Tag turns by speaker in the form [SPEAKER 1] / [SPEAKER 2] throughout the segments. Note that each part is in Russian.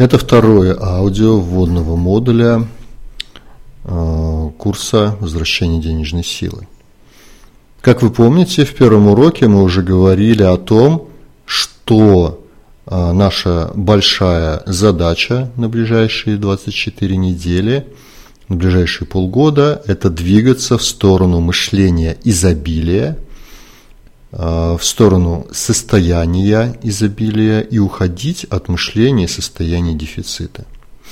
[SPEAKER 1] Это второе аудио вводного модуля курса «Возвращение денежной силы». Как вы помните, в первом уроке мы уже говорили о том, что наша большая задача на ближайшие 24 недели, на ближайшие полгода – это двигаться в сторону мышления изобилия, в сторону состояния изобилия и уходить от мышления и состояния дефицита.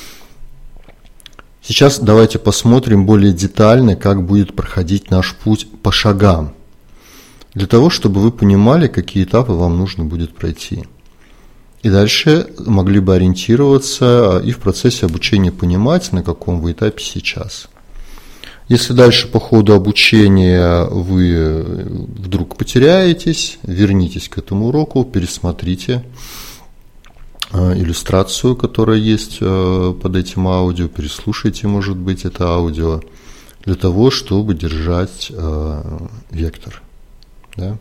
[SPEAKER 1] Сейчас давайте посмотрим более детально, как будет проходить наш путь по шагам, для того, чтобы вы понимали, какие этапы вам нужно будет пройти. И дальше могли бы ориентироваться и в процессе обучения понимать, на каком вы этапе сейчас. Если дальше по ходу обучения вы вдруг потеряетесь, вернитесь к этому уроку, пересмотрите иллюстрацию, которая есть под этим аудио, переслушайте, может быть, это аудио, для того, чтобы держать вектор. Да?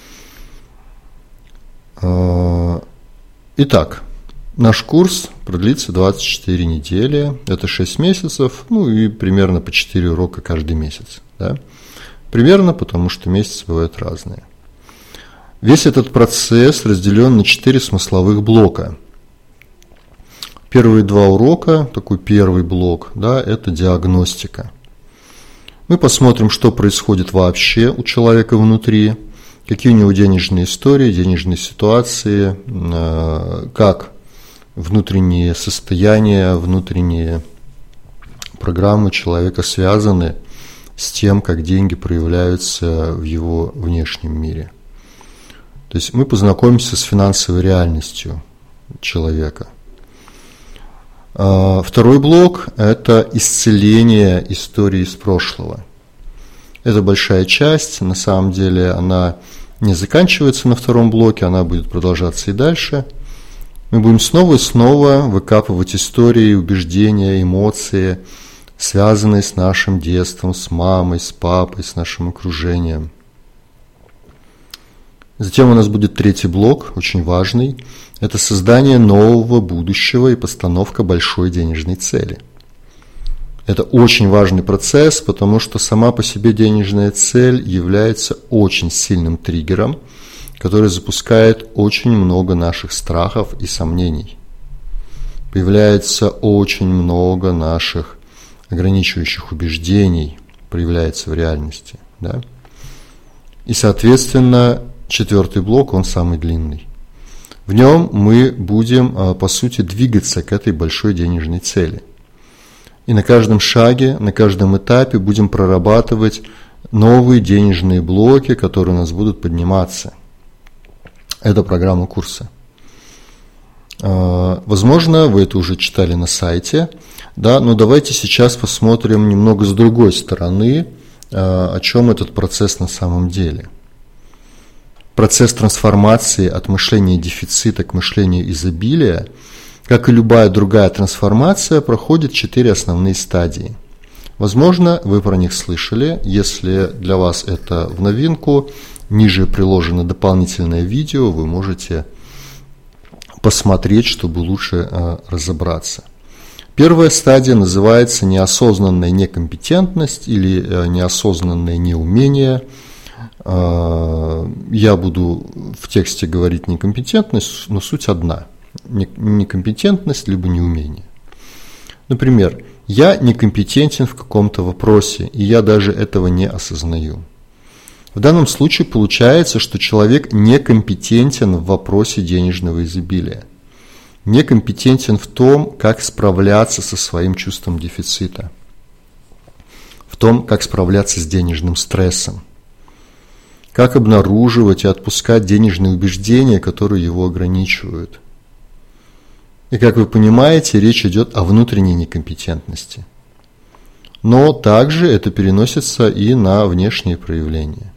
[SPEAKER 1] Итак, наш курс продлится 24 недели, это 6 месяцев, и примерно по 4 урока каждый месяц. Да? Примерно, потому что месяцы бывают разные. Весь этот процесс разделен на 4 смысловых блока. Первые 2 урока, такой первый блок, да, это диагностика. Мы посмотрим, что происходит вообще у человека внутри, какие у него денежные истории, денежные ситуации, как внутренние состояния, внутренние программы человека связаны с тем, как деньги проявляются в его внешнем мире. То есть мы познакомимся с финансовой реальностью человека. Второй блок – это исцеление истории из прошлого. Это большая часть, на самом деле она не заканчивается на втором блоке, она будет продолжаться и дальше. Мы будем снова и снова выкапывать истории, убеждения, эмоции, связанные с нашим детством, с мамой, с папой, с нашим окружением. Затем у нас будет третий блок, очень важный. Это создание нового будущего и постановка большой денежной цели. Это очень важный процесс, потому что сама по себе денежная цель является очень сильным триггером, который запускает очень много наших страхов и сомнений. Появляется очень много наших ограничивающих убеждений, проявляется в реальности. Да? И, соответственно, четвертый блок, он самый длинный. В нем мы будем, по сути, двигаться к этой большой денежной цели. И на каждом шаге, на каждом этапе будем прорабатывать новые денежные блоки, которые у нас будут подниматься. Это программа курса. Возможно, вы это уже читали на сайте, да, но давайте сейчас посмотрим немного с другой стороны, о чем этот процесс на самом деле. Процесс трансформации от мышления дефицита к мышлению изобилия, как и любая другая трансформация, проходит 4 основные стадии. Возможно, вы про них слышали. Если для вас это в новинку, ниже приложено дополнительное видео, вы можете посмотреть, чтобы лучше разобраться. Первая стадия называется неосознанная некомпетентность или неосознанное неумение. Я буду в тексте говорить некомпетентность, но суть одна. Некомпетентность либо неумение. Например, я некомпетентен в каком-то вопросе, и я даже этого не осознаю. В данном случае получается, что человек некомпетентен в вопросе денежного изобилия. Некомпетентен в том, как справляться со своим чувством дефицита, в том, как справляться с денежным стрессом, как обнаруживать и отпускать денежные убеждения, которые его ограничивают. И как вы понимаете, речь идет о внутренней некомпетентности. Но также это переносится и на внешние проявления.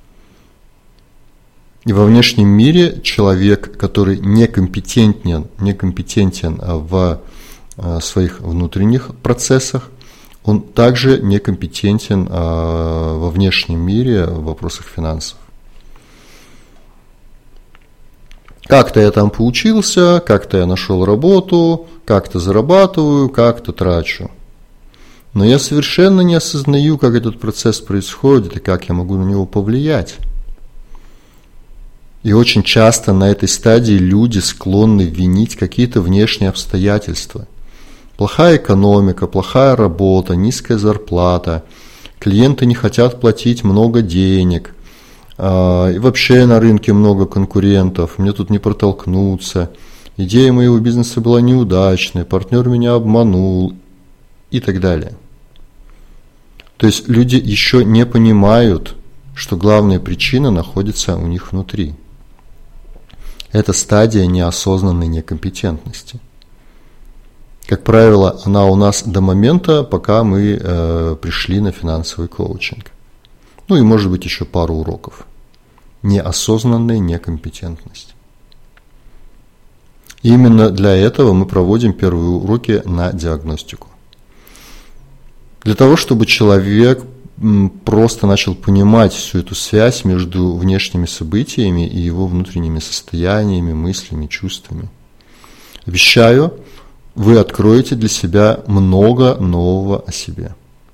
[SPEAKER 1] И во внешнем мире человек, который некомпетентен в своих внутренних процессах, он также некомпетентен во внешнем мире в вопросах финансов. Как-то я там поучился, как-то я нашел работу, как-то зарабатываю, как-то трачу. Но я совершенно не осознаю, как этот процесс происходит и как я могу на него повлиять. И очень часто на этой стадии люди склонны винить какие-то внешние обстоятельства. Плохая экономика, плохая работа, низкая зарплата, клиенты не хотят платить много денег, и вообще на рынке много конкурентов, мне тут не протолкнуться, идея моего бизнеса была неудачной, партнер меня обманул и так далее. То есть люди еще не понимают, что главная причина находится у них внутри. Это стадия неосознанной некомпетентности. Как правило, она у нас до момента, пока мы пришли на финансовый коучинг. Ну и может быть еще пару уроков. Неосознанная некомпетентность. И именно для этого мы проводим первые уроки на диагностику. Для того, чтобы человек просто начал понимать всю эту связь между внешними событиями и его внутренними состояниями, мыслями, чувствами. Обещаю, вы откроете для себя много нового о себе.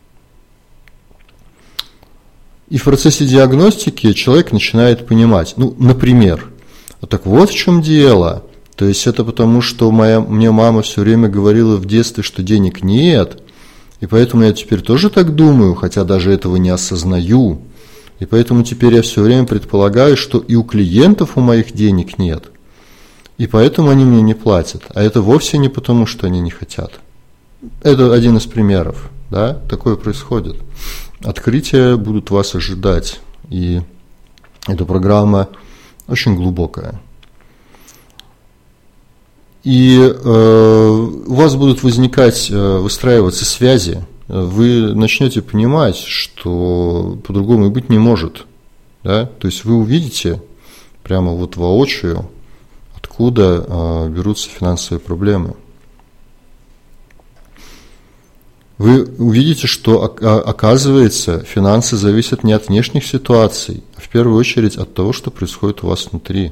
[SPEAKER 1] И в процессе диагностики человек начинает понимать, например, так вот в чем дело. То есть это потому, что мне мама все время говорила в детстве, что денег нет, и поэтому я теперь тоже так думаю, хотя даже этого не осознаю. И поэтому теперь я все время предполагаю, что и у клиентов у моих денег нет, и поэтому они мне не платят. А это вовсе не потому, что они не хотят. Это один из примеров, да, такое происходит. Открытия будут вас ожидать, и эта программа очень глубокая. И у вас будут выстраиваться связи, вы начнете понимать, что по-другому и быть не может. Да? То есть вы увидите прямо вот воочию, откуда берутся финансовые проблемы. Вы увидите, что, оказывается, финансы зависят не от внешних ситуаций, а в первую очередь от того, что происходит у вас внутри.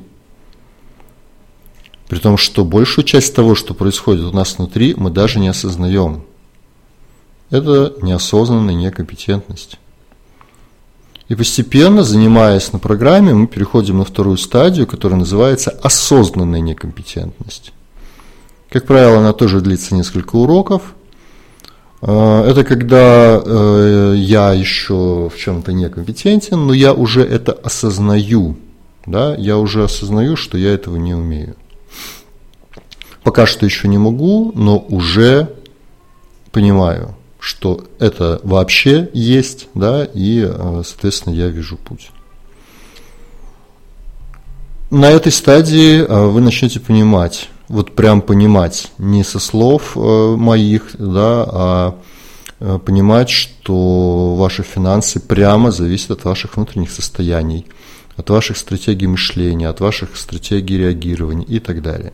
[SPEAKER 1] При том, что большую часть того, что происходит у нас внутри, мы даже не осознаем. Это неосознанная некомпетентность. И постепенно, занимаясь на программе, мы переходим на вторую стадию, которая называется осознанная некомпетентность. Как правило, она тоже длится несколько уроков. Это когда я еще в чем-то некомпетентен, но я уже это осознаю. Да? Я уже осознаю, что я этого не умею. Пока что еще не могу, но уже понимаю, что это вообще есть, да, и, соответственно, я вижу путь. На этой стадии вы начнете понимать, вот прям понимать, не со слов моих, да, а понимать, что ваши финансы прямо зависят от ваших внутренних состояний, от ваших стратегий мышления, от ваших стратегий реагирования и так далее.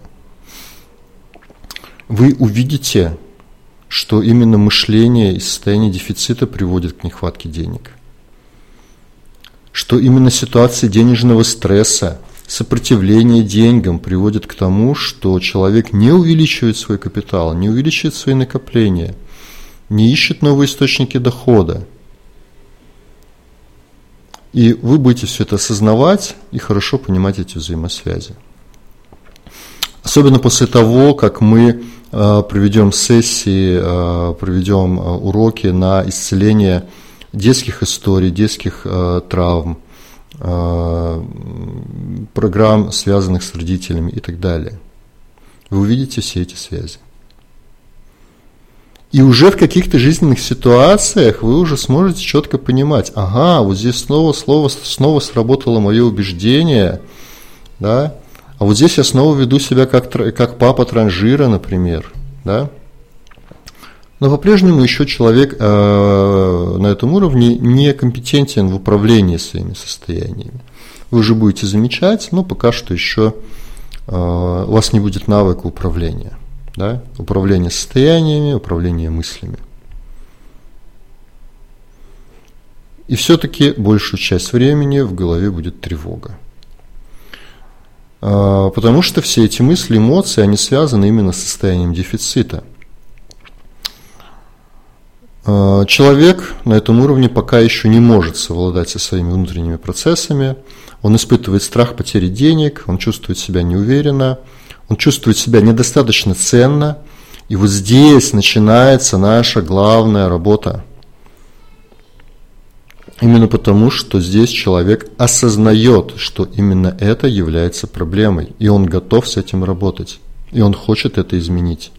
[SPEAKER 1] Вы увидите, что именно мышление и состояние дефицита приводит к нехватке денег. Что именно ситуации денежного стресса, сопротивление деньгам приводит к тому, что человек не увеличивает свой капитал, не увеличивает свои накопления, не ищет новые источники дохода. И вы будете все это осознавать и хорошо понимать эти взаимосвязи. Особенно после того, как мы проведем сессии, проведем уроки на исцеление детских историй, детских травм, программ, связанных с родителями и так далее. Вы увидите все эти связи. И уже в каких-то жизненных ситуациях вы уже сможете четко понимать, ага, вот здесь снова сработало мое убеждение, да, а вот здесь я снова веду себя как папа транжира, например, да. Но по-прежнему еще человек на этом уровне не компетентен в управлении своими состояниями. Вы уже будете замечать, но пока что еще у вас не будет навыка управления, да? Управления состояниями, управления мыслями. И все-таки большую часть времени в голове будет тревога. Потому что все эти мысли, эмоции, они связаны именно с состоянием дефицита. Человек на этом уровне пока еще не может совладать со своими внутренними процессами. Он испытывает страх потери денег, он чувствует себя неуверенно, он чувствует себя недостаточно ценно. И вот здесь начинается наша главная работа. Именно потому, что здесь человек осознает, что именно это является проблемой, и он готов с этим работать, и он хочет это изменить.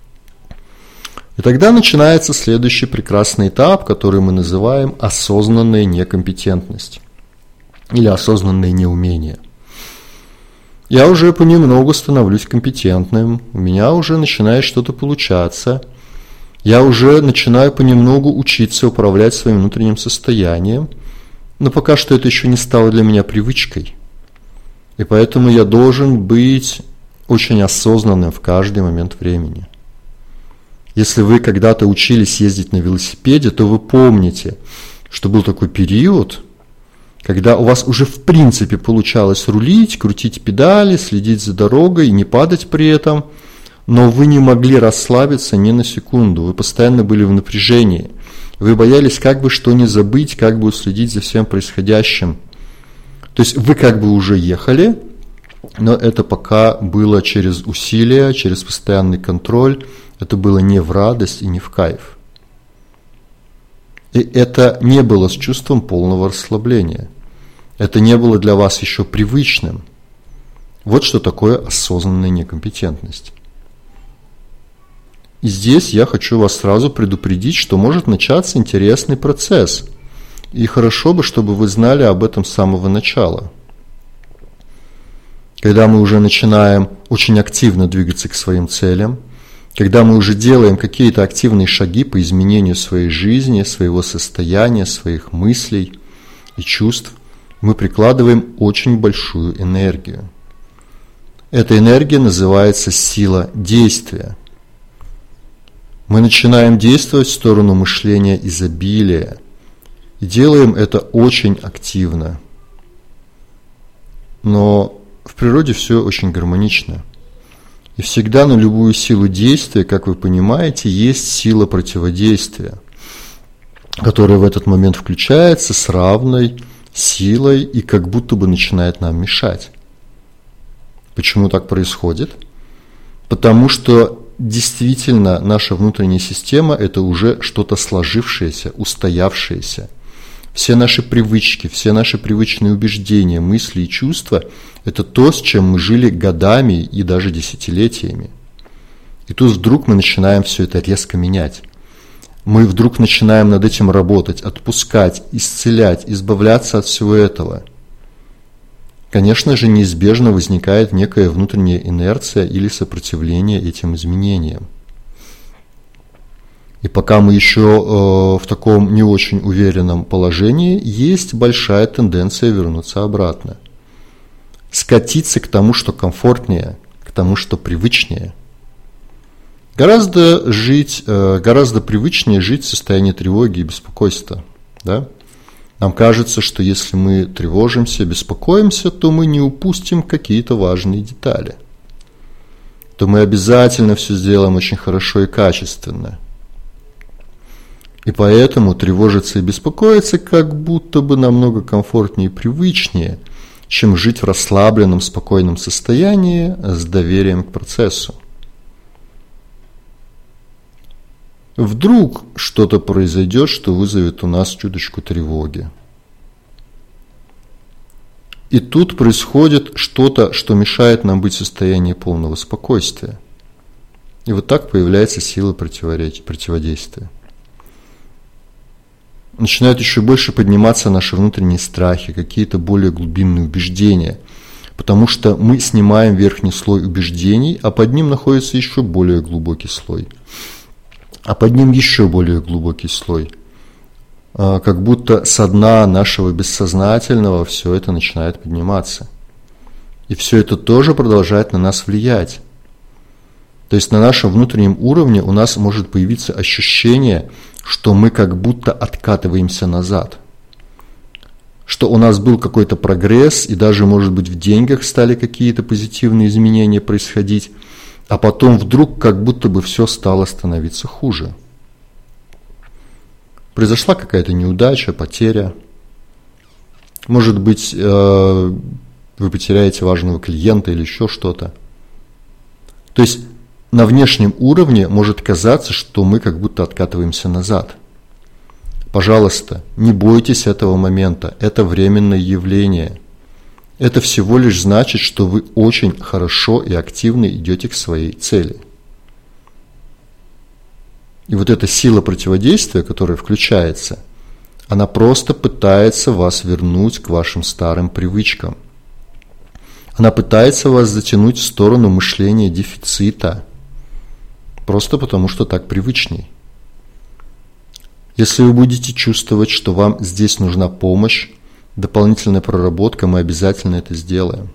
[SPEAKER 1] И тогда начинается следующий прекрасный этап, который мы называем осознанная некомпетентность или осознанное неумение. Я уже понемногу становлюсь компетентным, у меня уже начинает что-то получаться, я уже начинаю понемногу учиться управлять своим внутренним состоянием, но пока что это еще не стало для меня привычкой. И поэтому я должен быть очень осознанным в каждый момент времени. Если вы когда-то учились ездить на велосипеде, то вы помните, что был такой период, когда у вас уже в принципе получалось рулить, крутить педали, следить за дорогой и не падать при этом, но вы не могли расслабиться ни на секунду, вы постоянно были в напряжении, вы боялись как бы что не забыть, как бы уследить за всем происходящим. То есть вы как бы уже ехали, но это пока было через усилия, через постоянный контроль, это было не в радость и не в кайф. И это не было с чувством полного расслабления. Это не было для вас еще привычным. Вот что такое осознанная некомпетентность. И здесь я хочу вас сразу предупредить, что может начаться интересный процесс. И хорошо бы, чтобы вы знали об этом с самого начала. Когда мы уже начинаем очень активно двигаться к своим целям, когда мы уже делаем какие-то активные шаги по изменению своей жизни, своего состояния, своих мыслей и чувств, мы прикладываем очень большую энергию. Эта энергия называется сила действия. Мы начинаем действовать в сторону мышления изобилия и делаем это очень активно. Но в природе все очень гармонично. И всегда на любую силу действия, как вы понимаете, есть сила противодействия, которая в этот момент включается с равной силой и как будто бы начинает нам мешать. Почему так происходит? Потому что действительно наша внутренняя система – это уже что-то сложившееся, устоявшееся. Все наши привычки, все наши привычные убеждения, мысли и чувства – это то, с чем мы жили годами и даже десятилетиями. И тут вдруг мы начинаем все это резко менять. Мы вдруг начинаем над этим работать, отпускать, исцелять, избавляться от всего этого. Конечно же, неизбежно возникает некая внутренняя инерция или сопротивление этим изменениям. И пока мы еще в таком не очень уверенном положении, есть большая тенденция вернуться обратно. Скатиться к тому, что комфортнее, к тому, что привычнее. Гораздо привычнее жить в состоянии тревоги и беспокойства. Да? Нам кажется, что если мы тревожимся, беспокоимся, то мы не упустим какие-то важные детали. То мы обязательно все сделаем очень хорошо и качественно. И поэтому тревожиться и беспокоиться как будто бы намного комфортнее и привычнее, чем жить в расслабленном, спокойном состоянии с доверием к процессу. Вдруг что-то произойдет, что вызовет у нас чуточку тревоги. И тут происходит что-то, что мешает нам быть в состоянии полного спокойствия. И вот так появляется сила противодействия. Начинают еще больше подниматься наши внутренние страхи, какие-то более глубинные убеждения, потому что мы снимаем верхний слой убеждений, а под ним находится еще более глубокий слой. А под ним еще более глубокий слой. Как будто со дна нашего бессознательного все это начинает подниматься. И все это тоже продолжает на нас влиять. То есть на нашем внутреннем уровне у нас может появиться ощущение, что мы как будто откатываемся назад. что у нас был какой-то прогресс, и даже, может быть, в деньгах стали какие-то позитивные изменения происходить, а потом вдруг как будто бы все стало становиться хуже. Произошла какая-то неудача, потеря. Может быть, вы потеряете важного клиента или еще что-то. То есть на внешнем уровне может казаться, что мы как будто откатываемся назад. Пожалуйста, не бойтесь этого момента, это временное явление. Это всего лишь значит, что вы очень хорошо и активно идете к своей цели. И вот эта сила противодействия, которая включается, она просто пытается вас вернуть к вашим старым привычкам. Она пытается вас затянуть в сторону мышления дефицита, просто потому что так привычней. Если вы будете чувствовать, что вам здесь нужна помощь, дополнительная проработка, мы обязательно это сделаем.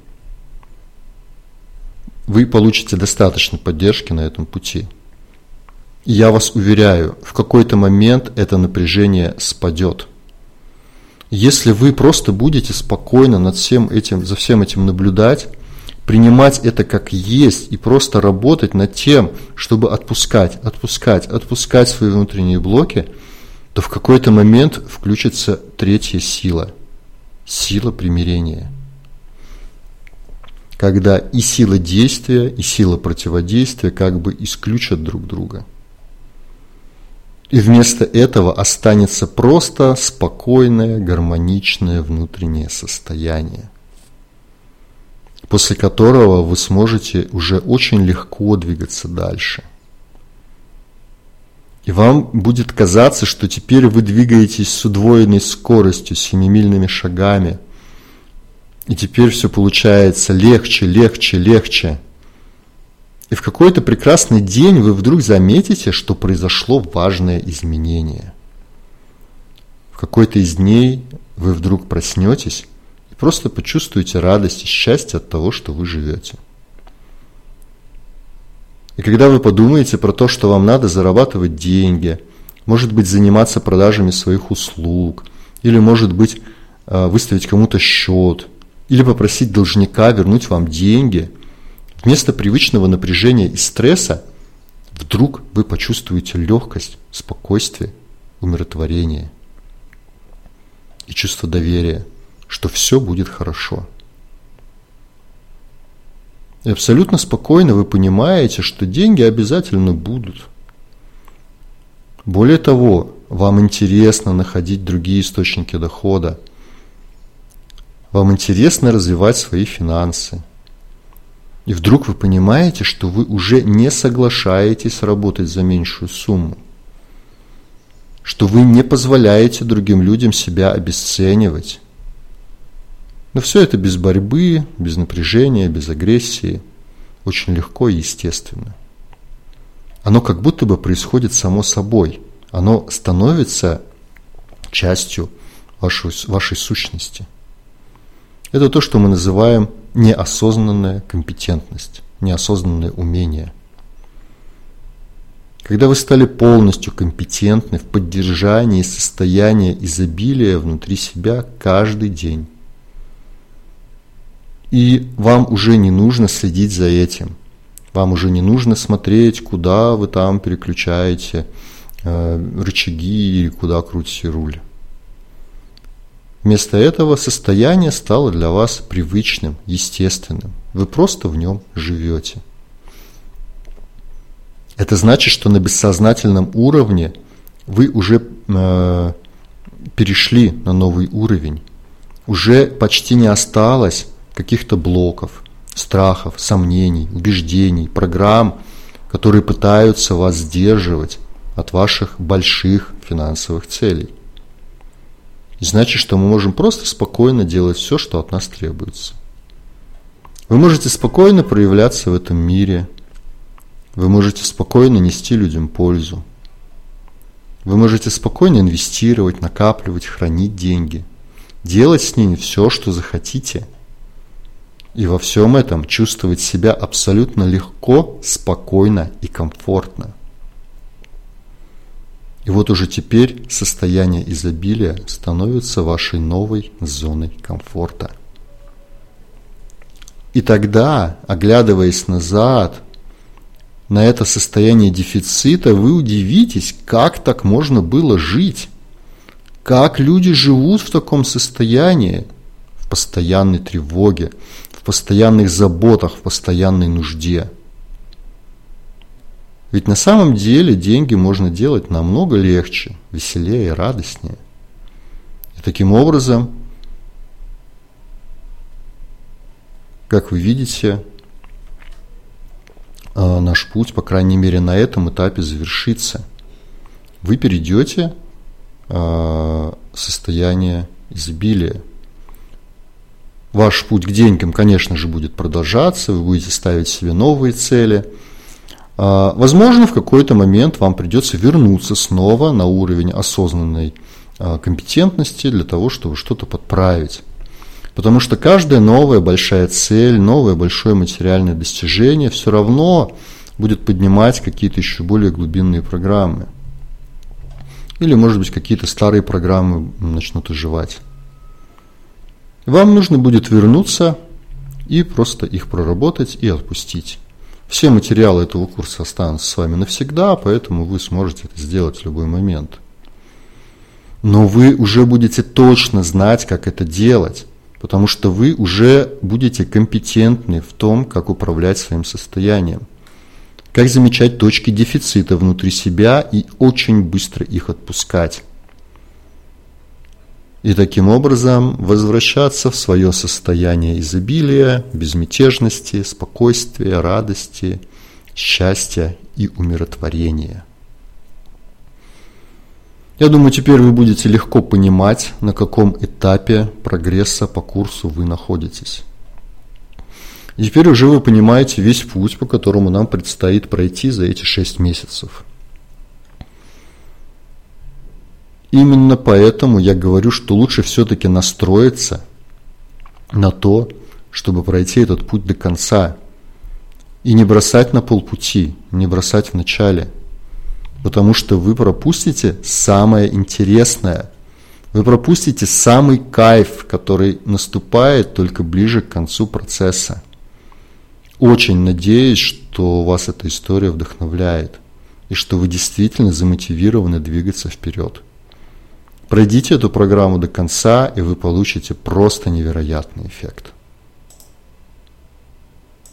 [SPEAKER 1] Вы получите достаточно поддержки на этом пути. И я вас уверяю, в какой-то момент это напряжение спадет. Если вы просто будете спокойно за всем этим наблюдать, принимать это как есть и просто работать над тем, чтобы отпускать свои внутренние блоки, то в какой-то момент включится третья сила – сила примирения. Когда и сила действия, и сила противодействия как бы исключат друг друга. И вместо этого останется просто спокойное, гармоничное внутреннее состояние, после которого вы сможете уже очень легко двигаться дальше. И вам будет казаться, что теперь вы двигаетесь с удвоенной скоростью, 7-мильными шагами. И теперь все получается легче. И в какой-то прекрасный день вы вдруг заметите, что произошло важное изменение. В какой-то из дней вы вдруг проснетесь и просто почувствуете радость и счастье от того, что вы живете. И когда вы подумаете про то, что вам надо зарабатывать деньги, может быть, заниматься продажами своих услуг, или, может быть, выставить кому-то счет, или попросить должника вернуть вам деньги, вместо привычного напряжения и стресса вдруг вы почувствуете легкость, спокойствие, умиротворение и чувство доверия, что все будет хорошо. И абсолютно спокойно вы понимаете, что деньги обязательно будут. Более того, вам интересно находить другие источники дохода. Вам интересно развивать свои финансы. И вдруг вы понимаете, что вы уже не соглашаетесь работать за меньшую сумму. Что вы не позволяете другим людям себя обесценивать. Но все это без борьбы, без напряжения, без агрессии. Очень легко и естественно. Оно как будто бы происходит само собой. Оно становится частью вашей сущности. Это то, что мы называем неосознанная компетентность, неосознанное умение. Когда вы стали полностью компетентны в поддержании состояния изобилия внутри себя каждый день, и вам уже не нужно следить за этим. Вам уже не нужно смотреть, куда вы там переключаете рычаги или куда крутите руль. Вместо этого состояние стало для вас привычным, естественным. Вы просто в нем живете. Это значит, что на бессознательном уровне вы уже перешли на новый уровень. Уже почти не осталось каких-то блоков, страхов, сомнений, убеждений, программ, которые пытаются вас сдерживать от ваших больших финансовых целей. И значит, что мы можем просто спокойно делать все, что от нас требуется. Вы можете спокойно проявляться в этом мире. Вы можете спокойно нести людям пользу. Вы можете спокойно инвестировать, накапливать, хранить деньги. Делать с ними все, что захотите. И во всем этом чувствовать себя абсолютно легко, спокойно и комфортно. И вот уже теперь состояние изобилия становится вашей новой зоной комфорта. И тогда, оглядываясь назад на это состояние дефицита, вы удивитесь, как так можно было жить. Как люди живут в таком состоянии, в постоянной тревоге, в постоянных заботах, в постоянной нужде. Ведь на самом деле деньги можно делать намного легче, веселее и радостнее. И таким образом, как вы видите, наш путь, по крайней мере, на этом этапе завершится. Вы перейдете в состояние изобилия. Ваш путь к деньгам, конечно же, будет продолжаться, вы будете ставить себе новые цели. Возможно, в какой-то момент вам придется вернуться снова на уровень осознанной компетентности для того, чтобы что-то подправить. Потому что каждая новая большая цель, новое большое материальное достижение все равно будет поднимать какие-то еще более глубинные программы. Или, может быть, какие-то старые программы начнут оживать. Вам нужно будет вернуться и просто их проработать и отпустить. Все материалы этого курса останутся с вами навсегда, поэтому вы сможете это сделать в любой момент. Но вы уже будете точно знать, как это делать, потому что вы уже будете компетентны в том, как управлять своим состоянием, как замечать точки дефицита внутри себя и очень быстро их отпускать. И таким образом возвращаться в свое состояние изобилия, безмятежности, спокойствия, радости, счастья и умиротворения. Я думаю, теперь вы будете легко понимать, на каком этапе прогресса по курсу вы находитесь. И теперь уже вы понимаете весь путь, по которому нам предстоит пройти за эти 6 месяцев. Именно поэтому я говорю, что лучше все-таки настроиться на то, чтобы пройти этот путь до конца. И не бросать на полпути, не бросать в начале. Потому что вы пропустите самое интересное. Вы пропустите самый кайф, который наступает только ближе к концу процесса. Очень надеюсь, что вас эта история вдохновляет. И что вы действительно замотивированы двигаться вперед. Пройдите эту программу до конца, и вы получите просто невероятный эффект.